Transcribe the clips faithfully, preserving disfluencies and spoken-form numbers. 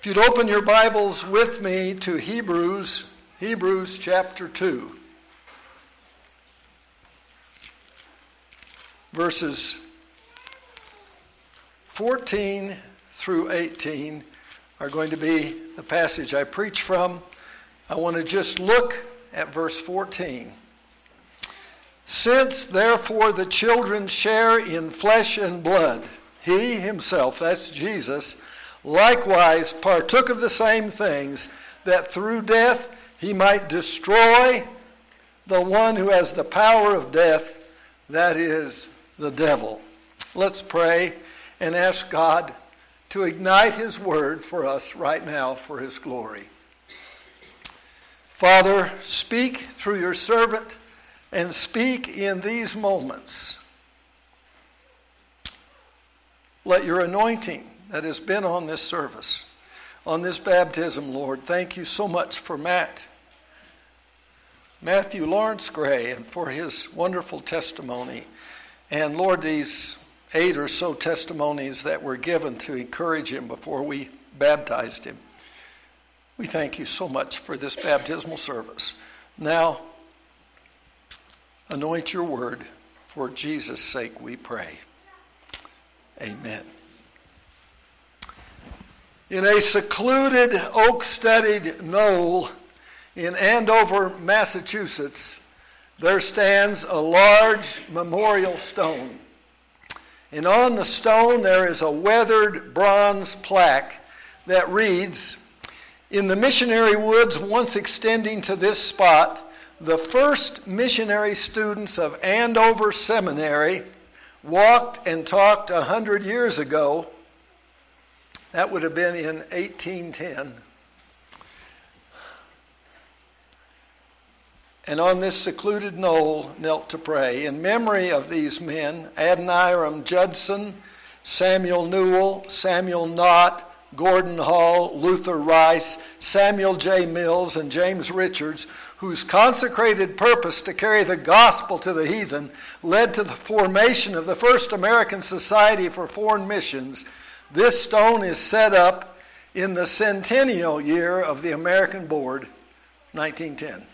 If you'd open your Bibles with me to Hebrews, Hebrews chapter two, verses fourteen through eighteen are going to be the passage I preach from. I want to just look at verse fourteen. Since therefore the children share in flesh and blood, he himself, that's Jesus, likewise partook of the same things, that through death he might destroy the one who has the power of death, that is, the devil. Let's pray and ask God to ignite his word for us right now for his glory. Father, speak through your servant and speak in these moments. Let your anointing that has been on this service, on this baptism, Lord, thank you so much for Matt, Matthew Lawrence Gray, and for his wonderful testimony. And Lord, these eight or so testimonies that were given to encourage him before we baptized him. We thank you so much for this baptismal service. Now, anoint your word. For Jesus' sake we pray. Amen. In a secluded, oak-studded knoll in Andover, Massachusetts, there stands a large memorial stone. And on the stone there is a weathered bronze plaque that reads, "In the missionary woods once extending to this spot, the first missionary students of Andover Seminary walked and talked a hundred years ago." That would have been in eighteen ten. And on this secluded knoll knelt to pray in memory of these men, Adoniram Judson, Samuel Newell, Samuel Knott, Gordon Hall, Luther Rice, Samuel J. Mills, and James Richards, whose consecrated purpose to carry the gospel to the heathen led to the formation of the first American Society for Foreign Missions. This stone is set up in the centennial year of the American Board, nineteen ten.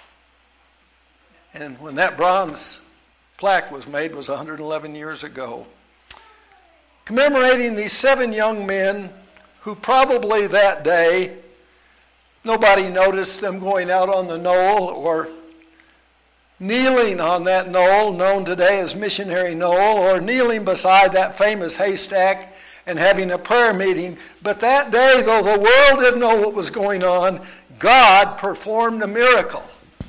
And when that bronze plaque was made was one hundred eleven years ago. Commemorating these seven young men who probably that day, nobody noticed them going out on the knoll or kneeling on that knoll, known today as Missionary Knoll, or kneeling beside that famous haystack and having a prayer meeting. But that day, though the world didn't know what was going on, God performed a miracle.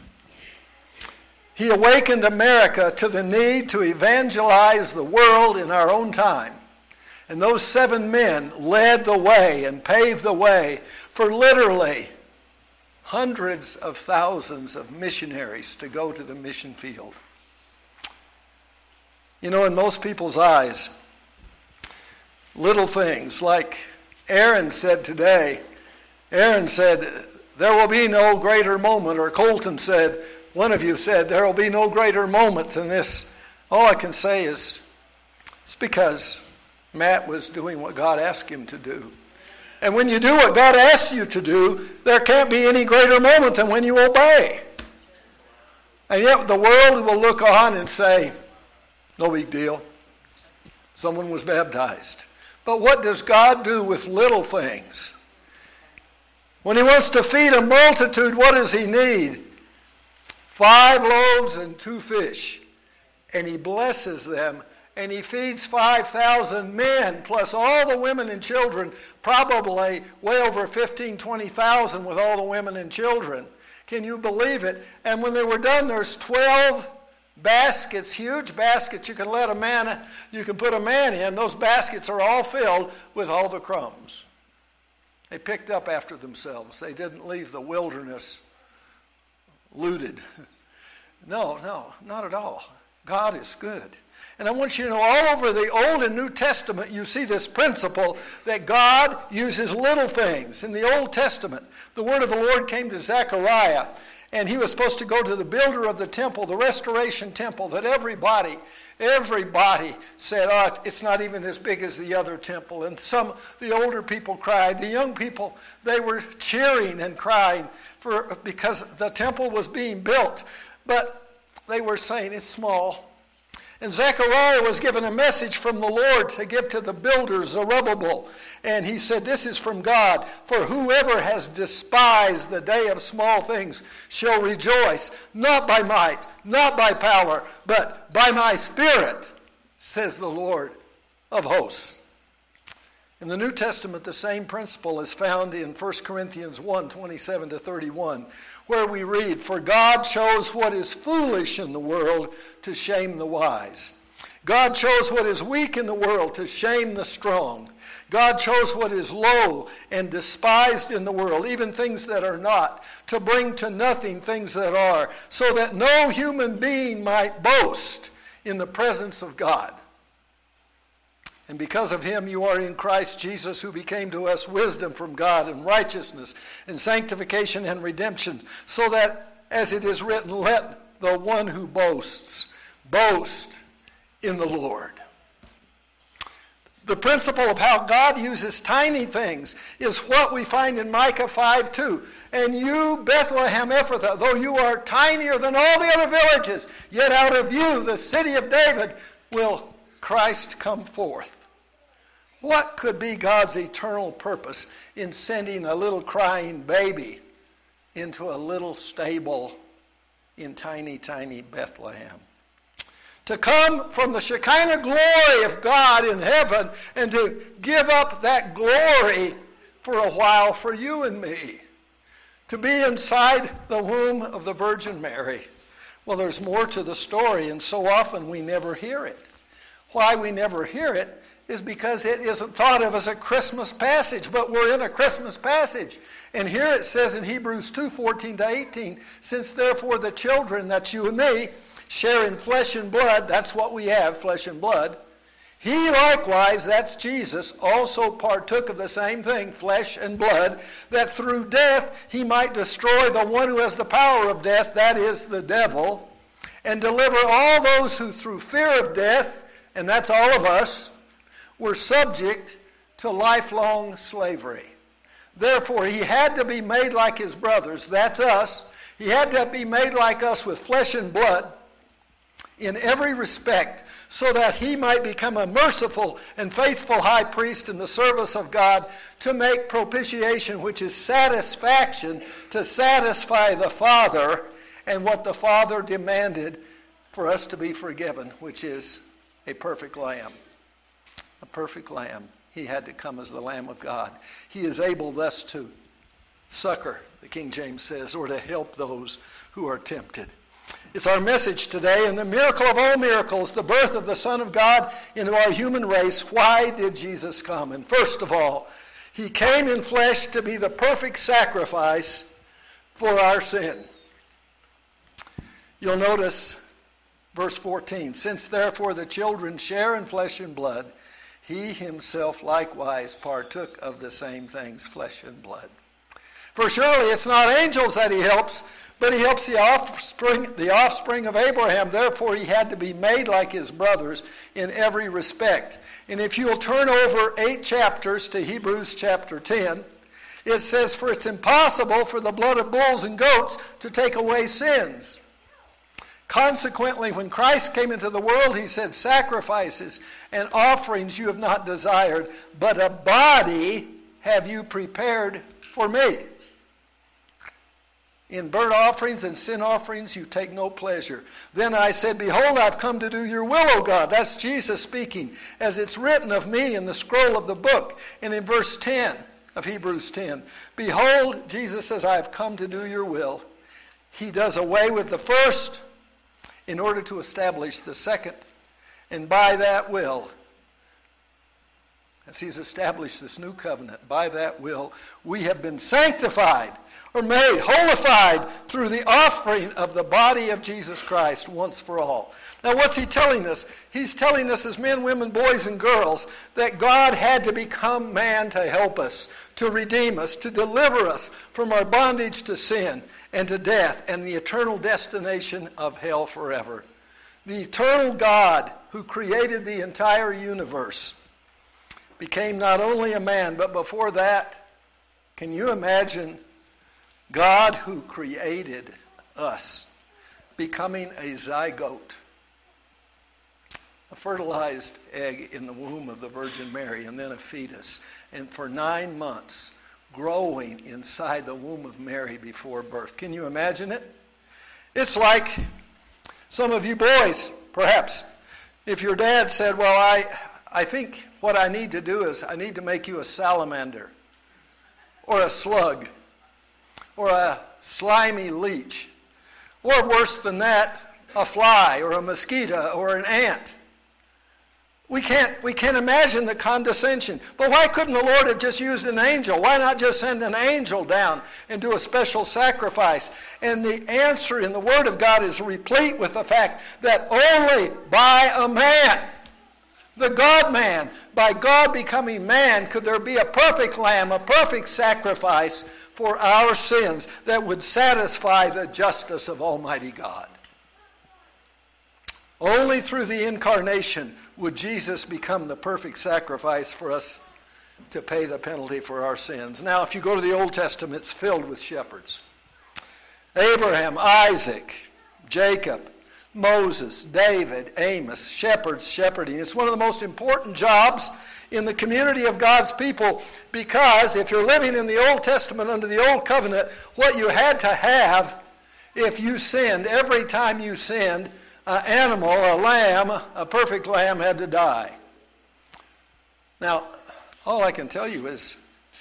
He awakened America to the need to evangelize the world in our own time. And those seven men led the way and paved the way for literally hundreds of thousands of missionaries to go to the mission field. You know, in most people's eyes, little things like Aaron said today, Aaron said, "There will be no greater moment," or Colton said, one of you said, "There will be no greater moment than this." All I can say is, it's because Matt was doing what God asked him to do. And when you do what God asks you to do, there can't be any greater moment than when you obey. And yet the world will look on and say, no big deal. Someone was baptized. But what does God do with little things? When he wants to feed a multitude, what does he need? Five loaves and two fish. And he blesses them. And he feeds five thousand men, plus all the women and children, probably way over fifteen, twenty thousand with all the women and children. Can you believe it? And when they were done, there's twelve baskets, huge baskets you can let a man, you can put a man in. Those baskets are all filled with all the crumbs. They picked up after themselves. They didn't leave the wilderness looted. No, no, not at all. God is good. And I want you to know, all over the Old and New Testament, you see this principle that God uses little things. In the Old Testament, the word of the Lord came to Zechariah, and he was supposed to go to the builder of the temple, the restoration temple that everybody Everybody said, oh, it's not even as big as the other temple. And some, the older people cried. The young people, they were cheering and crying for because the temple was being built. But they were saying it's small. And Zechariah was given a message from the Lord to give to the builders, Zerubbabel. And he said, this is from God. For whoever has despised the day of small things shall rejoice, not by might, not by power, but by my Spirit, says the Lord of hosts. In the New Testament, the same principle is found in First Corinthians one, twenty-seven to thirty-one, where we read, for God chose what is foolish in the world to shame the wise. God chose what is weak in the world to shame the strong. God chose what is low and despised in the world, even things that are not, to bring to nothing things that are, so that no human being might boast in the presence of God. And because of him you are in Christ Jesus, who became to us wisdom from God and righteousness and sanctification and redemption, so that, as it is written, let the one who boasts boast in the Lord. The principle of how God uses tiny things is what we find in Micah five two. And you, Bethlehem Ephrathah, though you are tinier than all the other villages, yet out of you, the city of David, will Christ come forth. What could be God's eternal purpose in sending a little crying baby into a little stable in tiny, tiny Bethlehem? To come from the Shekinah glory of God in heaven and to give up that glory for a while for you and me. To be inside the womb of the Virgin Mary. Well, there's more to the story, and so often we never hear it. Why we never hear it is because it isn't thought of as a Christmas passage, but we're in a Christmas passage. And here it says in Hebrews two, fourteen to eighteen, since therefore the children, that's you and me, share in flesh and blood, that's what we have, flesh and blood. He likewise, that's Jesus, also partook of the same thing, flesh and blood, that through death he might destroy the one who has the power of death, that is the devil, and deliver all those who through fear of death, and that's all of us, were subject to lifelong slavery. Therefore, he had to be made like his brothers, that's us. He had to be made like us with flesh and blood in every respect, so that he might become a merciful and faithful high priest in the service of God to make propitiation, which is satisfaction, to satisfy the Father and what the Father demanded for us to be forgiven, which is a perfect lamb. A perfect lamb. He had to come as the Lamb of God. He is able thus to succor, the King James says, or to help those who are tempted. It's our message today, and the miracle of all miracles, the birth of the Son of God into our human race. Why did Jesus come? And first of all, he came in flesh to be the perfect sacrifice for our sin. You'll notice verse fourteen, since therefore the children share in flesh and blood, he himself likewise partook of the same things, flesh and blood. For surely it's not angels that he helps, but he helps the offspring, the offspring of Abraham. Therefore he had to be made like his brothers in every respect. And if you'll turn over eight chapters to Hebrews chapter ten, it says, for it's impossible for the blood of bulls and goats to take away sins. Consequently, when Christ came into the world, he said, sacrifices and offerings you have not desired, but a body have you prepared for me. In burnt offerings and sin offerings you take no pleasure. Then I said, behold, I've come to do your will, O God. That's Jesus speaking, as it's written of me in the scroll of the book. And in verse ten of Hebrews ten, behold, Jesus says, I have come to do your will. He does away with the first in order to establish the second. And by that will, as he's established this new covenant, by that will, we have been sanctified or made holified through the offering of the body of Jesus Christ once for all. Now what's he telling us? He's telling us as men, women, boys, and girls that God had to become man to help us, to redeem us, to deliver us from our bondage to sin and to death and the eternal destination of hell forever. The eternal God who created the entire universe, became not only a man, but before that, can you imagine God who created us becoming a zygote, a fertilized egg in the womb of the Virgin Mary, and then a fetus, and for nine months growing inside the womb of Mary before birth? Can you imagine it? It's like some of you boys, perhaps, if your dad said, well, I, I think what I need to do is I need to make you a salamander or a slug or a slimy leech, or worse than that, a fly or a mosquito or an ant. We can't, we can't imagine the condescension. But why couldn't the Lord have just used an angel? Why not just send an angel down and do a special sacrifice? And the answer in the Word of God is replete with the fact that only by a man, the God-man, by God becoming man, could there be a perfect lamb, a perfect sacrifice for our sins that would satisfy the justice of Almighty God. Only through the incarnation would Jesus become the perfect sacrifice for us to pay the penalty for our sins. Now, if you go to the Old Testament, it's filled with shepherds. Abraham, Isaac, Jacob, Moses, David, Amos, shepherds shepherding. It's one of the most important jobs in the community of God's people, because if you're living in the Old Testament under the Old Covenant, what you had to have if you sinned, every time you sinned, an animal, a lamb, a perfect lamb had to die. Now, all I can tell you is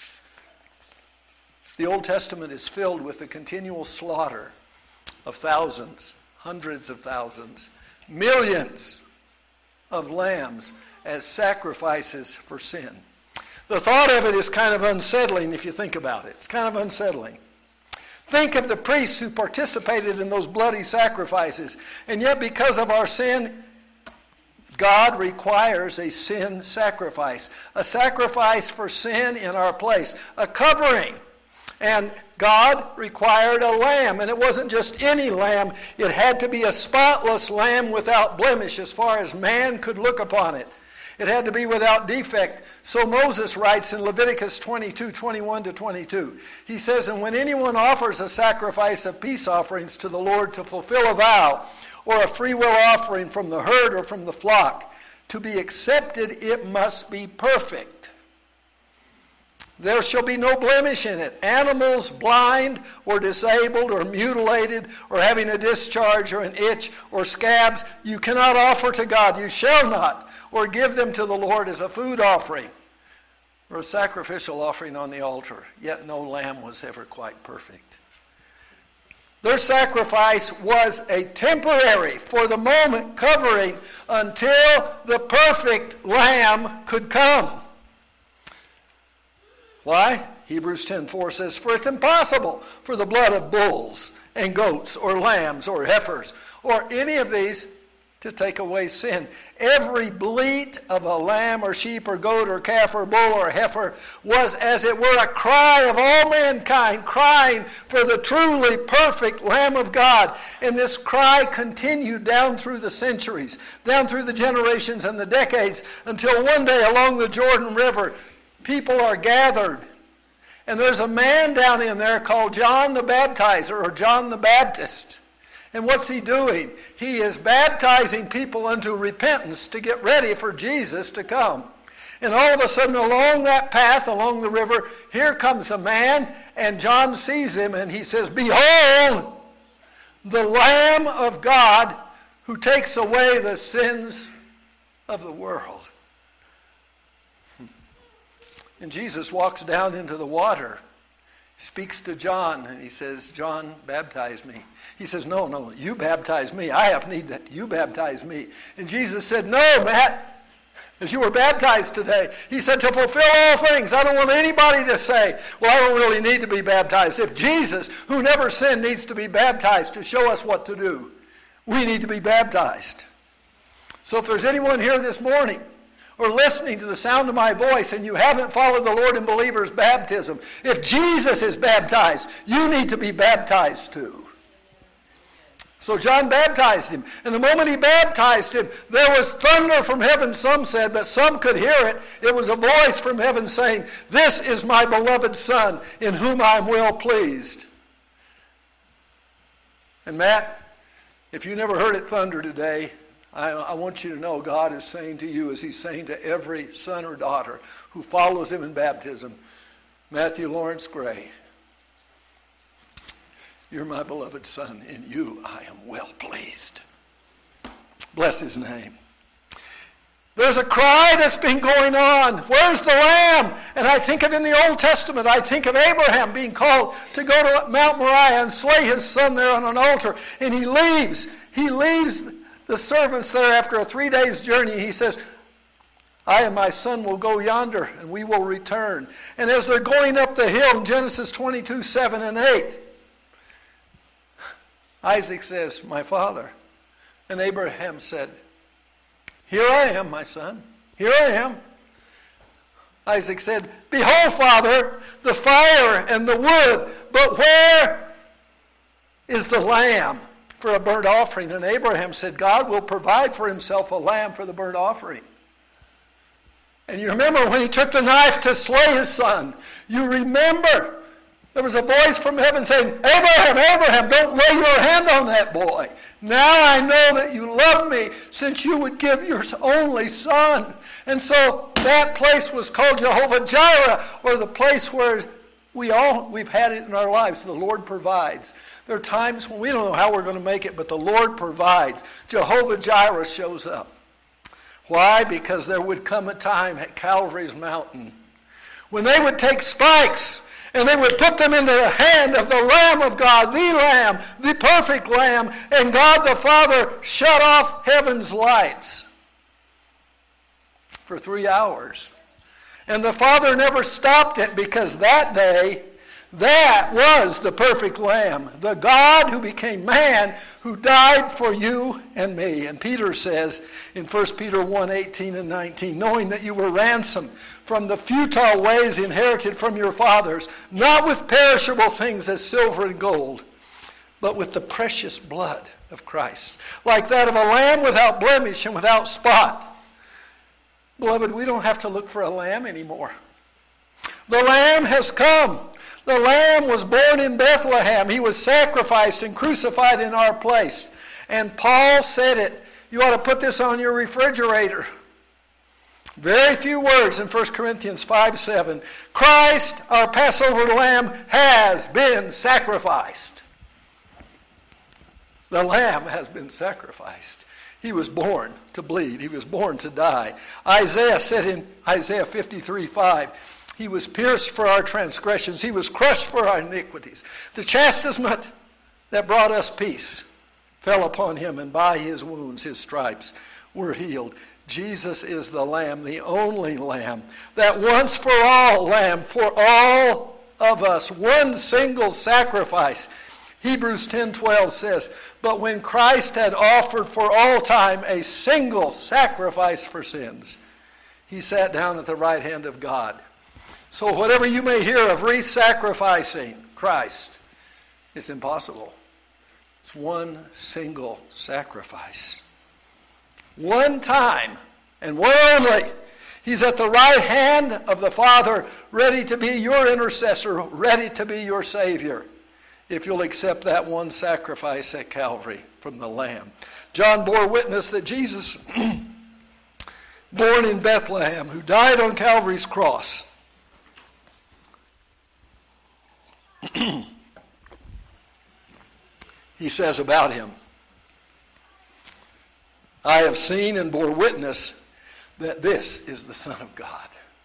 the Old Testament is filled with the continual slaughter of thousands, hundreds of thousands, millions of lambs as sacrifices for sin. The thought of it is kind of unsettling if you think about it. It's kind of unsettling. Think of the priests who participated in those bloody sacrifices. And yet, because of our sin, God requires a sin sacrifice. A sacrifice for sin in our place. A covering. And God required a lamb. And it wasn't just any lamb. It had to be a spotless lamb without blemish as far as man could look upon it. It had to be without defect. So Moses writes in Leviticus twenty-two, twenty-one to twenty-two. He says, and when anyone offers a sacrifice of peace offerings to the Lord to fulfill a vow, or a freewill offering from the herd or from the flock, to be accepted it must be perfect. There shall be no blemish in it. Animals blind or disabled or mutilated or having a discharge or an itch or scabs, you cannot offer to God. You shall not. Or give them to the Lord as a food offering or a sacrificial offering on the altar. Yet no lamb was ever quite perfect. Their sacrifice was a temporary, for the moment, covering until the perfect lamb could come. Why? Hebrews ten four says, for it's impossible for the blood of bulls and goats or lambs or heifers or any of these to take away sin. Every bleat of a lamb or sheep or goat or calf or bull or heifer was as it were a cry of all mankind, crying for the truly perfect Lamb of God. And this cry continued down through the centuries, down through the generations and the decades, until one day along the Jordan River, people are gathered. And there's a man down in there called John the Baptizer, or John the Baptist. And what's he doing? He is baptizing people unto repentance to get ready for Jesus to come. And all of a sudden, along that path, along the river, here comes a man, and John sees him, and he says, behold, the Lamb of God who takes away the sins of the world. And Jesus walks down into the water, speaks to John, and he says, John, baptize me. He says, no, no, you baptize me. I have need that you baptize me. And Jesus said, no, Matt, as you were baptized today. He said, to fulfill all things. I don't want anybody to say, well, I don't really need to be baptized. If Jesus, who never sinned, needs to be baptized to show us what to do, we need to be baptized. So if there's anyone here this morning or listening to the sound of my voice and you haven't followed the Lord in believer's baptism, if Jesus is baptized, you need to be baptized too. So John baptized him. And the moment he baptized him, there was thunder from heaven, some said, but some could hear it. It was a voice from heaven saying, "This is my beloved Son, in whom I am well pleased." And Matt, if you never heard it thunder today, I, I want you to know God is saying to you, as he's saying to every son or daughter who follows him in baptism, Matthew Lawrence Gray, you're my beloved Son. In you I am well pleased. Bless his name. There's a cry that's been going on. Where's the Lamb? And I think of in the Old Testament, I think of Abraham being called to go to Mount Moriah and slay his son there on an altar. And he leaves. He leaves the servants there after a three days journey. He says, "I and my son will go yonder, and we will return." And as they're going up the hill in Genesis twenty-two, seven and eight, Isaac says, "My father." And Abraham said, "Here I am, my son. Here I am." Isaac said, "Behold, Father, the fire and the wood, but where is the lamb for a burnt offering?" And Abraham said, "God will provide for himself a lamb for the burnt offering." And you remember when he took the knife to slay his son, you remember there was a voice from heaven saying, "Abraham, Abraham, don't lay your hand on that boy. Now I know that you love me, since you would give your only son." And so that place was called Jehovah Jireh, or the place where we all, we've had it in our lives. The Lord provides. There are times when we don't know how we're going to make it, but the Lord provides. Jehovah Jireh shows up. Why? Because there would come a time at Calvary's mountain when they would take spikes and they would put them into the hand of the Lamb of God, the Lamb, the perfect Lamb, and God the Father shut off heaven's lights for three hours. And the Father never stopped it, because that day, that was the perfect Lamb, the God who became man, who died for you and me. And Peter says in First Peter one, eighteen and nineteen, "Knowing that you were ransomed from the futile ways inherited from your fathers, not with perishable things as silver and gold, but with the precious blood of Christ, like that of a lamb without blemish and without spot." Beloved, we don't have to look for a lamb anymore. The Lamb has come. The Lamb was born in Bethlehem. He was sacrificed and crucified in our place. And Paul said it. You ought to put this on your refrigerator. Very few words in First Corinthians five, seven. Christ, our Passover Lamb, has been sacrificed. The Lamb has been sacrificed. He was born to bleed. He was born to die. Isaiah said in Isaiah fifty-three, five, "He was pierced for our transgressions. He was crushed for our iniquities. The chastisement that brought us peace fell upon him, and by his wounds, his stripes, were healed." Jesus is the Lamb, the only Lamb, that once for all Lamb for all of us, one single sacrifice. Hebrews ten twelve says, "But when Christ had offered for all time a single sacrifice for sins, he sat down at the right hand of God." So whatever you may hear of re-sacrificing Christ, it's impossible. It's one single sacrifice. One time, and one only. He's at the right hand of the Father, ready to be your intercessor, ready to be your Savior, if you'll accept that one sacrifice at Calvary from the Lamb. John bore witness that Jesus, born in Bethlehem, who died on Calvary's cross, he says about him, "I have seen and bore witness that this is the Son of God."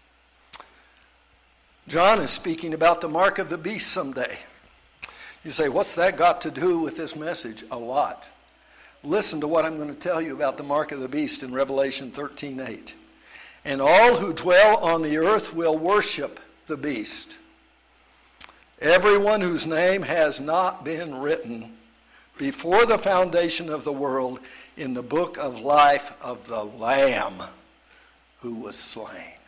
John is speaking about the mark of the beast someday. You say, what's that got to do with this message? A lot. Listen to what I'm going to tell you about the mark of the beast in Revelation thirteen eight. "And all who dwell on the earth will worship the beast. Everyone whose name has not been written before the foundation of the world in the book of life of the Lamb who was slain."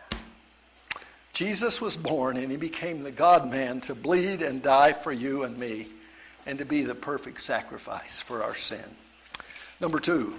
Jesus was born, and he became the God-man to bleed and die for you and me. and to be the perfect sacrifice for our sin. Number two,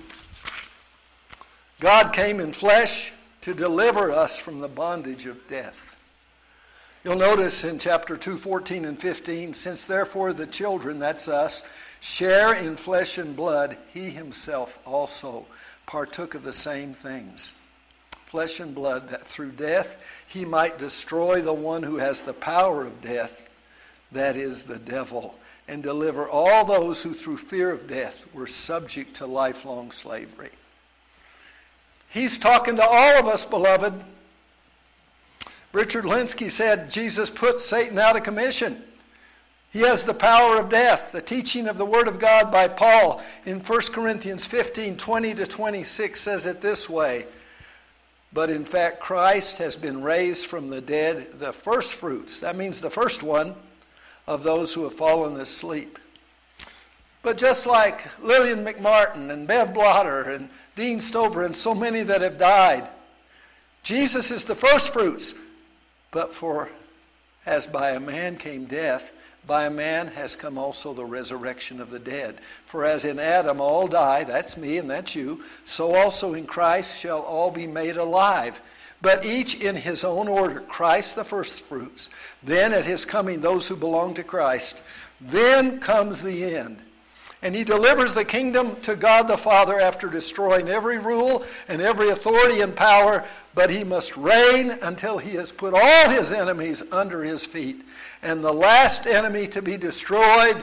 God came in flesh to deliver us from the bondage of death. You'll notice in chapter two, fourteen and fifteen, since therefore the children, that's us, share in flesh and blood, he himself also partook of the same things. Flesh and blood, that through death he might destroy the one who has the power of death, that is the devil, and deliver all those who through fear of death were subject to lifelong slavery. He's talking to all of us, beloved. Richard Linsky said Jesus put Satan out of commission. He has the power of death. The teaching of the Word of God by Paul in First Corinthians fifteen, twenty to twenty-six says it this way. But in fact, Christ has been raised from the dead, the first fruits. That means the first one of those who have fallen asleep. But just like Lillian McMartin and Bev Blotter and Dean Stover and so many that have died, Jesus is the first fruits. But for as by a man came death, by a man has come also the resurrection of the dead. For as in Adam all die, that's me and that's you, so also in Christ shall all be made alive. But each in his own order, Christ the first fruits. Then at his coming, those who belong to Christ. Then comes the end. And he delivers the kingdom to God the Father after destroying every rule and every authority and power. But he must reign until he has put all his enemies under his feet. And the last enemy to be destroyed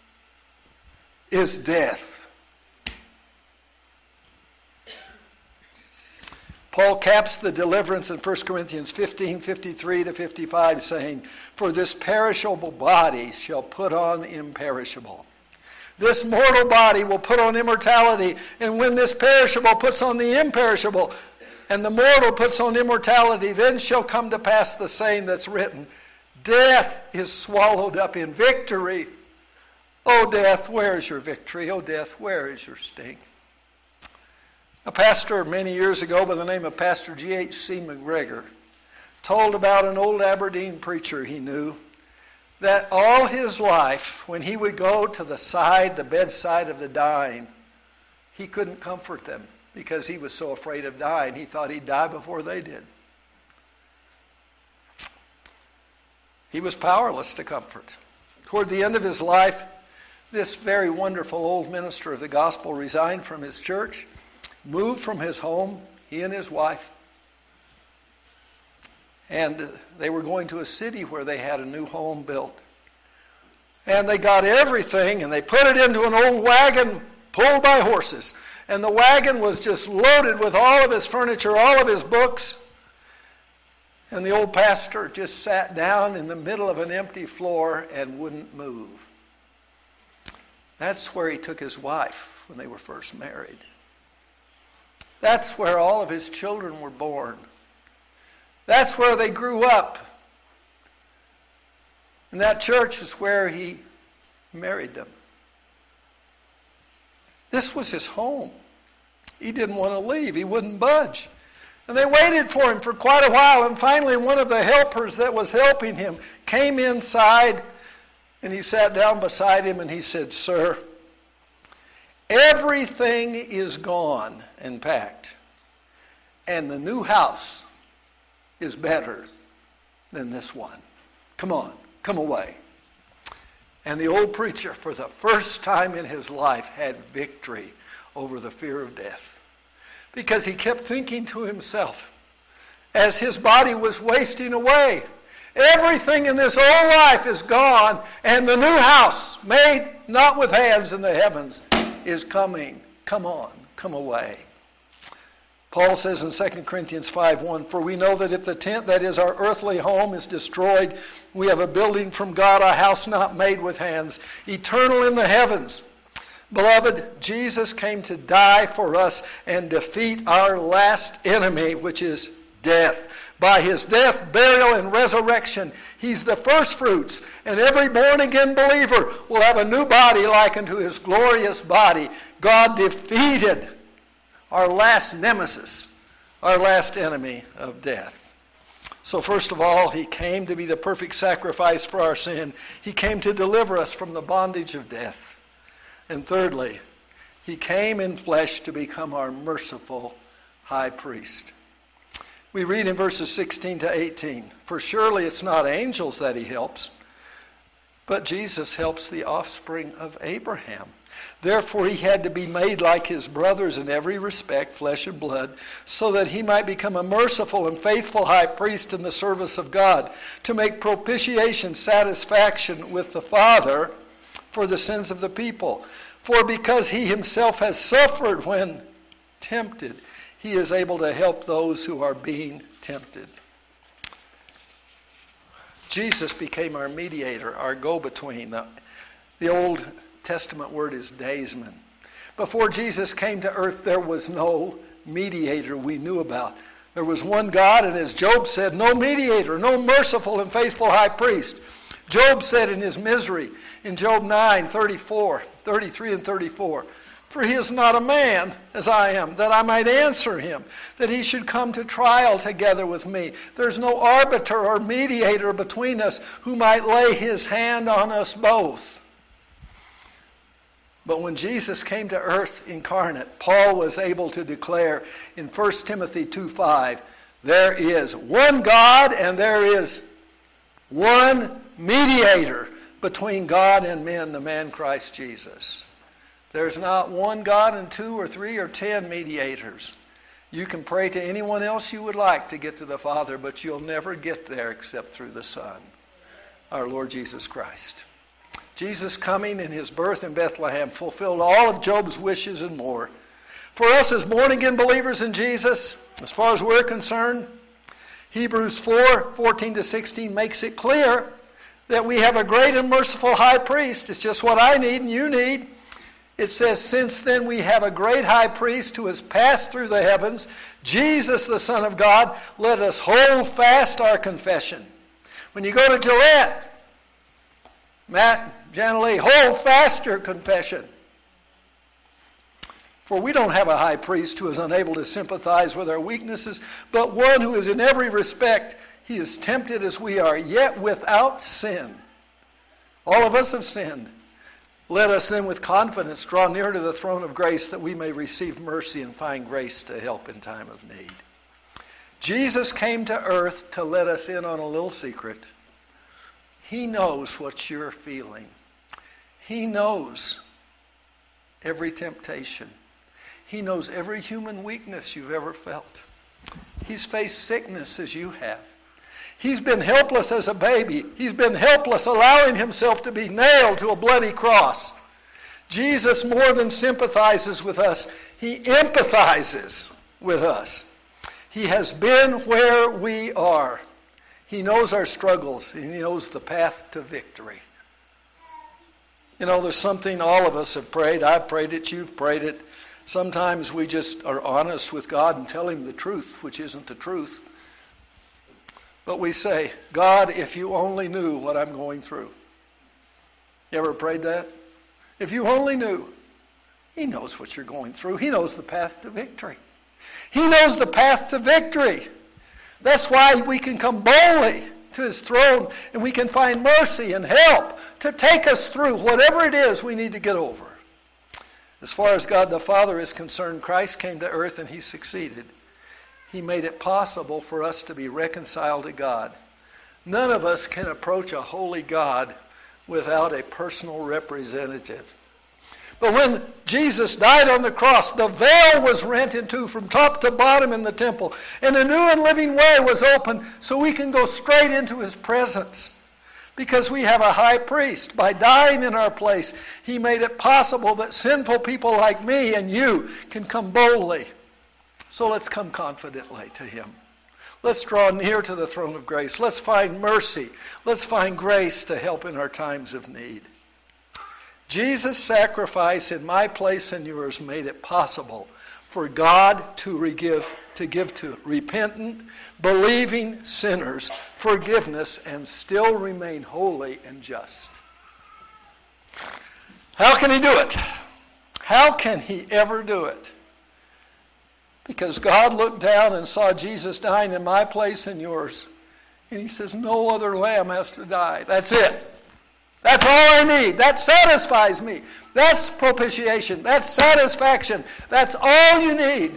is death. Paul caps the deliverance in First Corinthians fifteen, fifty-three to fifty-five, saying, for this perishable body shall put on imperishable. This mortal body will put on immortality, and when this perishable puts on the imperishable, and the mortal puts on immortality, then shall come to pass the saying that's written, death is swallowed up in victory. O death, where is your victory? O death, where is your sting? A pastor many years ago by the name of Pastor G H C McGregor told about an old Aberdeen preacher he knew that all his life, when he would go to the side, the bedside of the dying, he couldn't comfort them because he was so afraid of dying. He thought he'd die before they did. He was powerless to comfort. Toward the end of his life, this very wonderful old minister of the gospel resigned from his church, moved from his home, he and his wife, and they were going to a city where they had a new home built. And they got everything, and they put it into an old wagon pulled by horses. And the wagon was just loaded with all of his furniture, all of his books. And the old pastor just sat down in the middle of an empty floor and wouldn't move. That's where he took his wife when they were first married. That's where all of his children were born. That's where they grew up. And that church is where he married them. This was his home. He didn't want to leave. He wouldn't budge. And they waited for him for quite a while. And finally, one of the helpers that was helping him came inside. And he sat down beside him and he said, sir, everything is gone and packed. And the new house is better than this one. Come on, come away. And the old preacher, for the first time in his life, had victory over the fear of death. Because he kept thinking to himself, as his body was wasting away, everything in this old life is gone, and the new house, made not with hands in the heavens, is coming. Come on, come away. Paul says in Second Corinthians five one, for we know that if the tent that is our earthly home is destroyed, we have a building from God, a house not made with hands, eternal in the heavens. Beloved, Jesus came to die for us and defeat our last enemy, which is death. By his death, burial, and resurrection, he's the first fruits, and every born-again believer will have a new body like unto his glorious body. God defeated our last nemesis, our last enemy of death. So first of all, he came to be the perfect sacrifice for our sin. He came to deliver us from the bondage of death. And thirdly, he came in flesh to become our merciful high priest. We read in verses sixteen to eighteen, "For surely it's not angels that he helps, but Jesus helps the offspring of Abraham. Therefore he had to be made like his brothers in every respect, flesh and blood, so that he might become a merciful and faithful high priest in the service of God, to make propitiation, satisfaction with the Father for the sins of the people. For because he himself has suffered when tempted, he is able to help those who are being tempted." Jesus became our mediator, our go-between. The, the Old Testament word is daysman. Before Jesus came to earth, there was no mediator we knew about. There was one God, and as Job said, no mediator, no merciful and faithful high priest. Job said in his misery, in Job nine, thirty-four, thirty-three and thirty-four, "For he is not a man as I am, that I might answer him, that he should come to trial together with me. There's no arbiter or mediator between us who might lay his hand on us both." But when Jesus came to earth incarnate, Paul was able to declare in First Timothy two five, "There is one God and there is one mediator between God and men, the man Christ Jesus." There's not one God and two or three or ten mediators. You can pray to anyone else you would like to get to the Father, but you'll never get there except through the Son, our Lord Jesus Christ. Jesus coming in his birth in Bethlehem fulfilled all of Job's wishes and more. For us as born-again believers in Jesus, as far as we're concerned, Hebrews four, fourteen to sixteen makes it clear that we have a great and merciful high priest. It's just what I need and you need. It says, "Since then we have a great high priest who has passed through the heavens, Jesus the Son of God, let us hold fast our confession." When you go to Gillette, Matt, Janalee, hold fast your confession. For we don't have a high priest who is unable to sympathize with our weaknesses, but one who is in every respect, he is tempted as we are, yet without sin. All of us have sinned. Let us then with confidence draw near to the throne of grace, that we may receive mercy and find grace to help in time of need. Jesus came to earth to let us in on a little secret. He knows what you're feeling. He knows every temptation. He knows every human weakness you've ever felt. He's faced sickness as you have. He's been helpless as a baby. He's been helpless allowing himself to be nailed to a bloody cross. Jesus more than sympathizes with us. He empathizes with us. He has been where we are. He knows our struggles, and he knows the path to victory. You know, there's something all of us have prayed. I've prayed it, you've prayed it. Sometimes we just are honest with God and tell him the truth, which isn't the truth. But we say, "God, if you only knew what I'm going through." You ever prayed that? If you only knew. He knows what you're going through. He knows the path to victory. He knows the path to victory. That's why we can come boldly to his throne and we can find mercy and help to take us through whatever it is we need to get over. As far as God the Father is concerned, Christ came to earth and he succeeded. He made it possible for us to be reconciled to God. None of us can approach a holy God without a personal representative. But when Jesus died on the cross, the veil was rent in two from top to bottom in the temple, and a new and living way was opened so we can go straight into his presence. Because we have a high priest. By dying in our place, he made it possible that sinful people like me and you can come boldly. So let's come confidently to him. Let's draw near to the throne of grace. Let's find mercy. Let's find grace to help in our times of need. Jesus' sacrifice in my place and yours made it possible for God to, re-give, to give to repentant, believing sinners forgiveness and still remain holy and just. How can he do it? How can he ever do it? Because God looked down and saw Jesus dying in my place and yours. And he says, no other lamb has to die. That's it. That's all I need. That satisfies me. That's propitiation. That's satisfaction. That's all you need.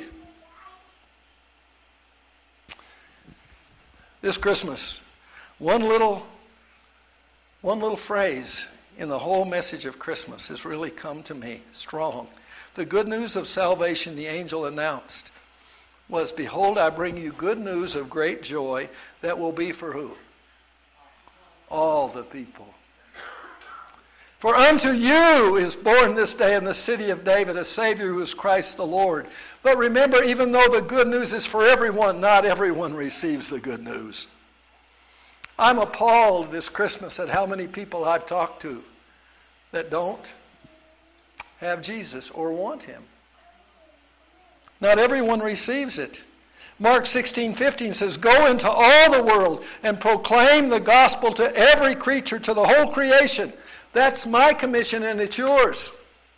This Christmas, one little, one little phrase in the whole message of Christmas has really come to me strong. The good news of salvation the angel announced was, behold, I bring you good news of great joy that will be for who? All the people. For unto you is born this day in the city of David a Savior who is Christ the Lord. But remember, even though the good news is for everyone, not everyone receives the good news. I'm appalled this Christmas at how many people I've talked to that don't have Jesus or want him. Not everyone receives it. Mark sixteen fifteen says, go into all the world and proclaim the gospel to every creature, to the whole creation. That's my commission and it's yours.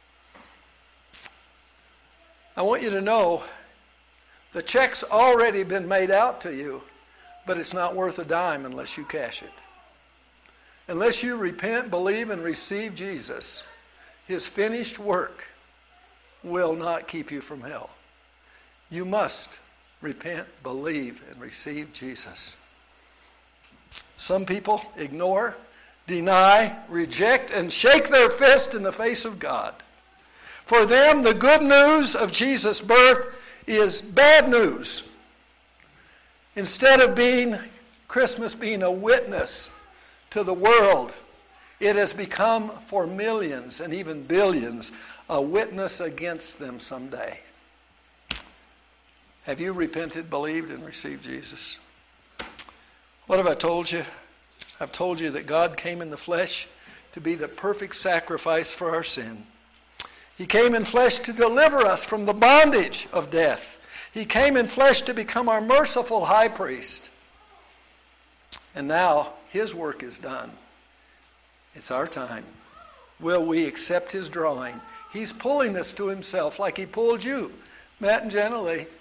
I want you to know the check's already been made out to you, but it's not worth a dime unless you cash it. Unless you repent, believe, and receive Jesus, his finished work will not keep you from hell. You must repent, believe, and receive Jesus. Some people ignore, deny, reject, and shake their fist in the face of God. For them, the good news of Jesus' birth is bad news. Instead of being Christmas being a witness to the world, it has become for millions and even billions a witness against them someday. Have you repented, believed, and received Jesus? What have I told you? I've told you that God came in the flesh to be the perfect sacrifice for our sin. He came in flesh to deliver us from the bondage of death. He came in flesh to become our merciful high priest. And now his work is done. It's our time. Will we accept his drawing? He's pulling us to himself like he pulled you. Matt and Jenna Lee.